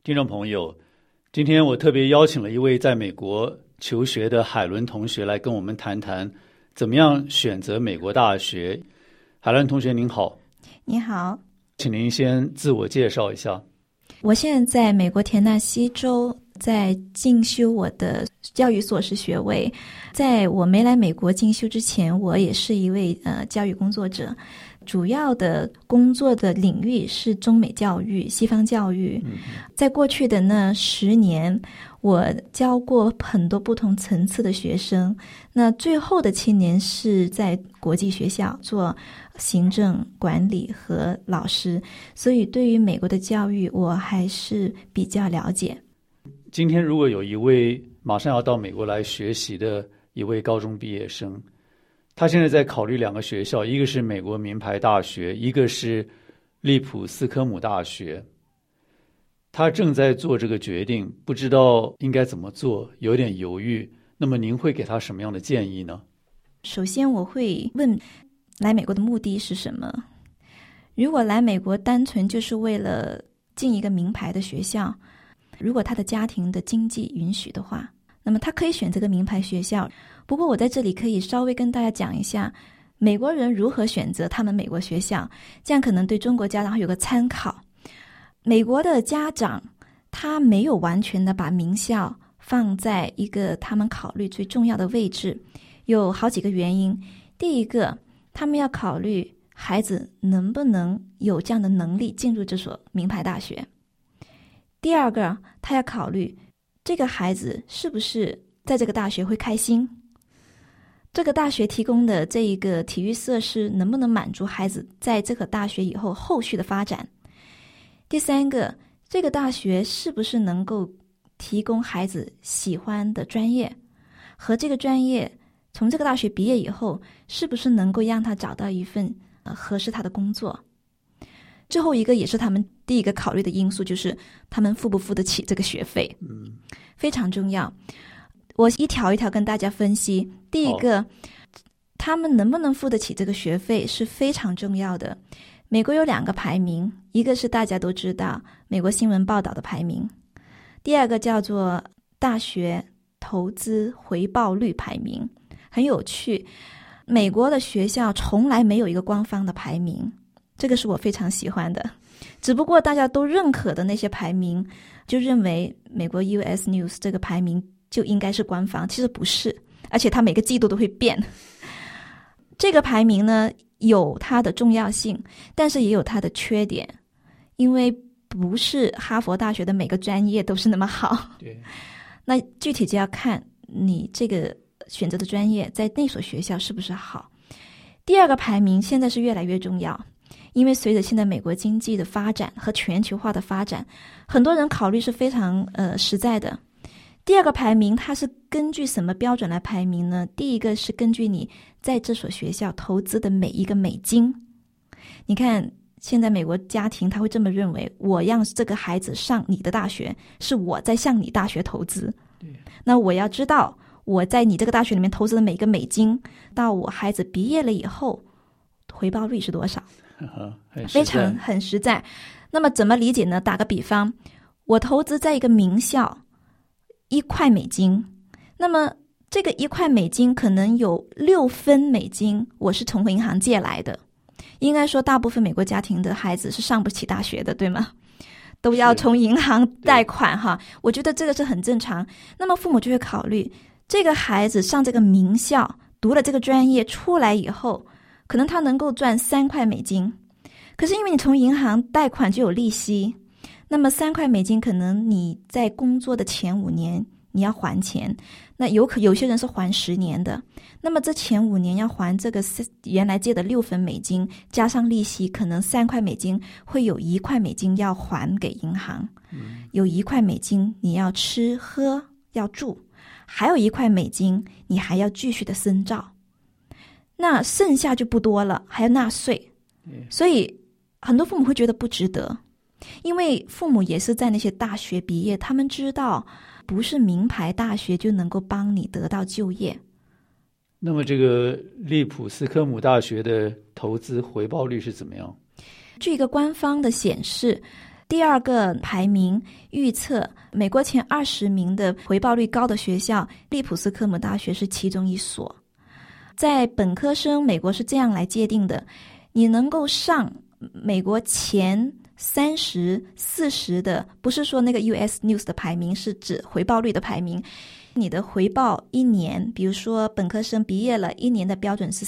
听众朋友，今天我特别邀请了一位在美国求学的海伦同学来跟我们谈谈怎么样选择美国大学。海伦同学您好。 你好， 请您先自我介绍一下。 我现在在美国田纳西州在进修我的教育硕士学位。在我没来美国进修之前，我也是一位教育工作者，主要的工作的领域是中美教育、西方教育。在过去的那10年，我教过很多不同层次的学生，那最后的7年是在国际学校做行政管理和老师，所以对于美国的教育我还是比较了解。 今天如果有一位马上要到美国来学习的一位高中毕业生，他现在在考虑2个学校，一个是美国名牌大学，一个是利普斯科姆大学。他正在做这个决定，不知道应该怎么做，有点犹豫。那么您会给他什么样的建议呢？ 首先我会问来美国的目的是什么。如果来美国单纯就是为了进一个名牌的学校，如果他的家庭的经济允许的话，那么他可以选这个名牌学校。不过我在这里可以稍微跟大家讲一下美国人如何选择他们美国学校，这样可能对中国家长会有个参考。美国的家长他没有完全的把名校放在一个他们考虑最重要的位置，有好几个原因。第一个，他们要考虑孩子能不能有这样的能力进入这所名牌大学。第二个，他要考虑这个孩子是不是在这个大学会开心，这个大学提供的这一个体育设施能不能满足孩子在这个大学以后后续的发展。第三个，这个大学是不是能够提供孩子喜欢的专业，和这个专业从这个大学毕业以后是不是能够让他找到一份合适他的工作。最后一个也是他们第一个考虑的因素，就是他们付不付得起这个学费，非常重要。我一条一条跟大家分析。第一个，他们能不能付得起这个学费是非常重要的。美国有2个排名，一个是大家都知道美国新闻报道的排名，第二个叫做大学投资回报率排名。很有趣，美国的学校从来没有一个官方的排名，这个是我非常喜欢的。只不过大家都认可的那些排名，就认为美国 US News 这个排名就应该是官方，其实不是，而且它每个季度都会变。这个排名呢有它的重要性，但是也有它的缺点，因为不是哈佛大学的每个专业都是那么好。 对， 那具体就要看你这个选择的专业在那所学校是不是好。第二个排名现在是越来越重要，因为随着现在美国经济的发展和全球化的发展，很多人考虑是非常实在的。第二个排名它是根据什么标准来排名呢？第一个是根据你在这所学校投资的每一个美金。你看现在美国家庭他会这么认为，我让这个孩子上你的大学，是我在向你大学投资。那我要知道我在你这个大学里面投资的每个美金，到我孩子毕业了以后回报率是多少。非常很实在。那么怎么理解呢？打个比方，我投资在一个名校1块美金，那么这个1块美金可能有6分美金我是从银行借来的。应该说大部分美国家庭的孩子是上不起大学的，对吗？都要从银行贷款哈。我觉得这个是很正常。那么父母就会考虑，这个孩子上这个名校读了这个专业出来以后，可能他能够赚3块美金，可是因为你从银行贷款就有利息，那么3块美金可能你在工作的前5年你要还钱，那有些人是还10年的，那么这前5年要还这个原来借的6分美金加上利息，可能3块美金会有1块美金要还给银行，有1块美金你要吃喝要住，还有1块美金你还要继续的深造，那剩下就不多了，还要纳税。所以很多父母会觉得不值得，因为父母也是在那些大学毕业，他们知道不是名牌大学就能够帮你得到就业。 那么这个利普斯科姆大学的投资回报率是怎么样？ 据一个官方的显示， 第二个排名预测美国前20名的回报率高的学校，利普斯科姆大学是其中一所。在本科生，美国是这样来界定的，你能够上美国前30、40的，不是说那个 US News 的排名，是指回报率的排名。你的回报一年，比如说本科生毕业了一年的标准是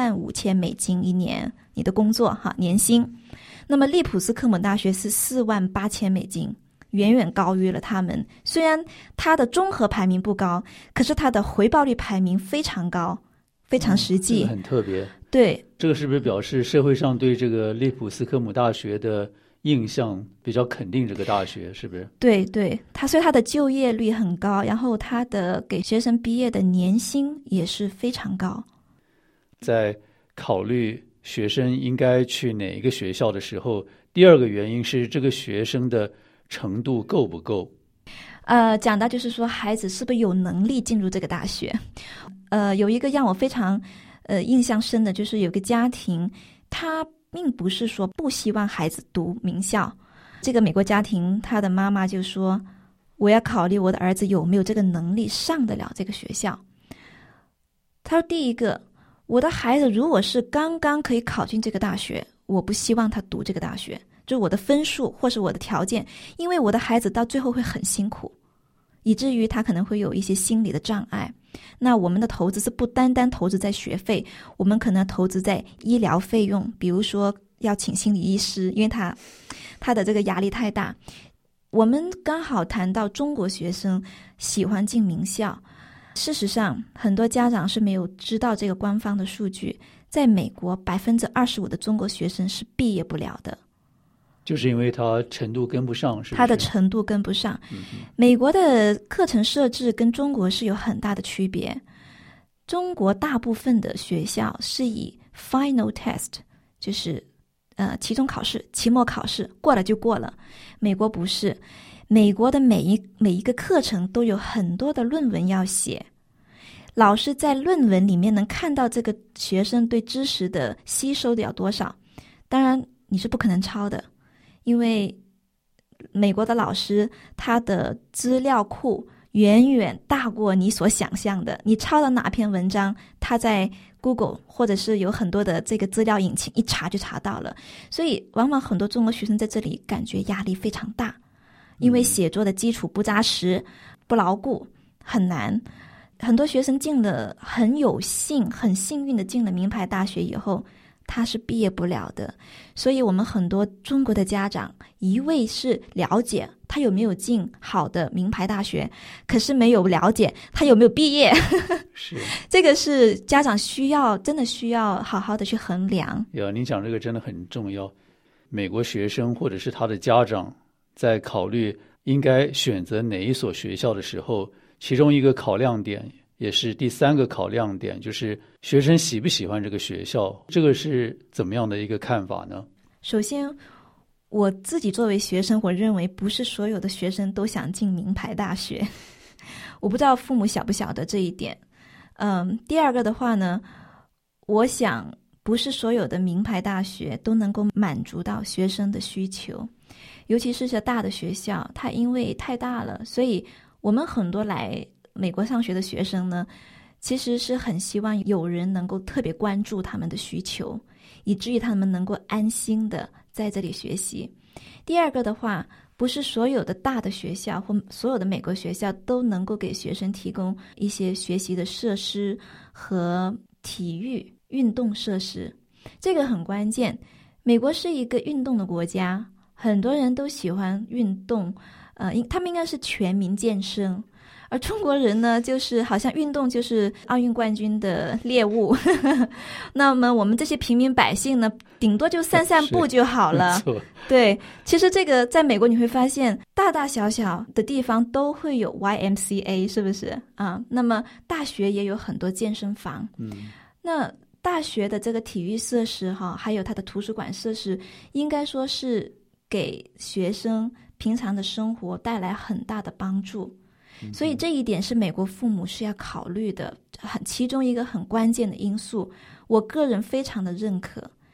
$35,000一年，你的工作年薪。那么利普斯科姆大学是$48,000，远远高于了他们。虽然它的综合排名不高，可是它的回报率排名非常高，非常实际。 这个很特别。 对， 这个是不是表示社会上对这个利普斯科姆大学的印象比较肯定这个大学，是不是？ 对对，所以它的就业率很高，然后它的给学生毕业的年薪也是非常高。 在考虑学生应该去哪一个学校的时候，第二个原因是这个学生的程度够不够。 讲到就是说孩子是不是有能力进入这个大学。有一个让我非常印象深的，就是有个家庭，他并不是说不希望孩子读名校。这个美国家庭，他的妈妈就说，我要考虑我的儿子有没有这个能力上得了这个学校。他说第一个，我的孩子如果是刚刚可以考进这个大学，我不希望他读这个大学，就我的分数或是我的条件，因为我的孩子到最后会很辛苦，以至于他可能会有一些心理的障碍。那我们的投资是不单单投资在学费，我们可能投资在医疗费用，比如说要请心理医师，因为他的这个压力太大。我们刚好谈到中国学生喜欢进名校，事实上很多家长是没有知道这个官方的数据，在美国25%的中国学生是毕业不了的， 就是因为他程度跟不上，是不是？ 他的程度跟不上。美国的课程设置跟中国是有很大的区别。中国大部分的学校是以 final test， 就是期中考试、期末考试过了就过了。美国不是，美国的每一个课程都有很多的论文要写，老师在论文里面能看到这个学生对知识的吸收的有多少。当然你是不可能抄的，因为美国的老师他的资料库远远大过你所想象的，你抄到哪篇文章，他在 Google 或者是有很多的这个资料引擎一查就查到了。所以往往很多中国学生在这里感觉压力非常大，因为写作的基础不扎实、不牢固，很难。很多学生进了很幸运的进了名牌大学以后，他是毕业不了的。所以我们很多中国的家长一味是了解他有没有进好的名牌大学，可是没有了解他有没有毕业。 是这个是家长真的需要好好的去衡量。 您讲这个真的很重要。美国学生或者是他的家长在考虑应该选择哪一所学校的时候，其中一个考量点也是第3个考量点，就是学生喜不喜欢这个学校。这个是怎么样的一个看法呢？ 首先我自己作为学生，我认为不是所有的学生都想进名牌大学。我不知道父母晓不晓得这一点。第二个的话呢，我想不是所有的名牌大学都能够满足到学生的需求，尤其是大的学校，它因为太大了，所以我们很多来美国上学的学生呢，其实是很希望有人能够特别关注他们的需求，以至于他们能够安心的在这里学习。第二个的话，不是所有的大的学校或所有的美国学校都能够给学生提供一些学习的设施和体育运动设施，这个很关键。美国是一个运动的国家，很多人都喜欢运动，他们应该是全民健身。而中国人呢，就是好像运动就是奥运冠军的猎物。那么我们这些平民百姓呢，顶多就散散步就好了。对，其实这个在美国你会发现，大大小小的地方都会有 YMCA， 是不是啊？那么大学也有很多健身房。那大学的这个体育设施还有它的图书馆设施，应该说是给学生平常的生活带来很大的帮助。所以这一点是美国父母是要考虑的，其中一个很关键的因素，我个人非常的认可。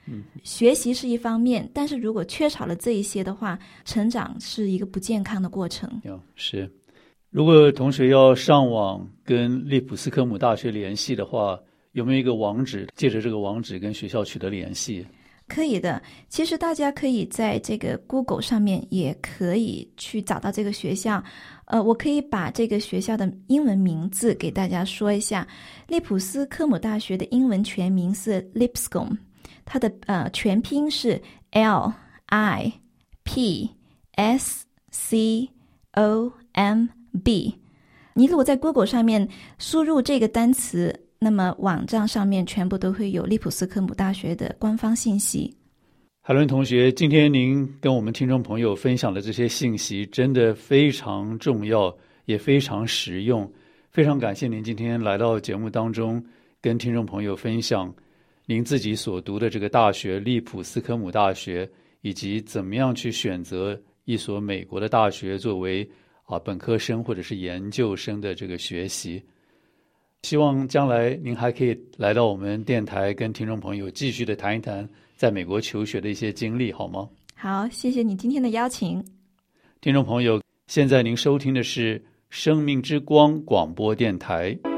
学习是一方面，但是如果缺少了这一些的话，成长是一个不健康的过程。 是，如果同学要上网跟利普斯科姆大学联系的话，有没有一个网址，借着这个网址跟学校取得联系？ 可以的，其实大家可以在这个 Google 上面也可以去找到这个学校。我可以把这个学校的英文名字给大家说一下。利普斯科姆大学的英文全名是 Lipscomb， 它的全拼是 LIPSCOMB。你如果在 Google 上面输入这个单词，那么网站上面全部都会有利普斯科姆大学的官方信息。 海伦同学，今天您跟我们听众朋友分享的这些信息真的非常重要，也非常实用。非常感谢您今天来到节目当中，跟听众朋友分享您自己所读的这个大学利普斯科姆大学，以及怎么样去选择一所美国的大学作为本科生或者是研究生的这个学习。希望将来您还可以来到我们电台，跟听众朋友继续的谈一谈在美国求学的一些经历，好吗？ 好，谢谢你今天的邀请。 听众朋友，现在您收听的是生命之光广播电台。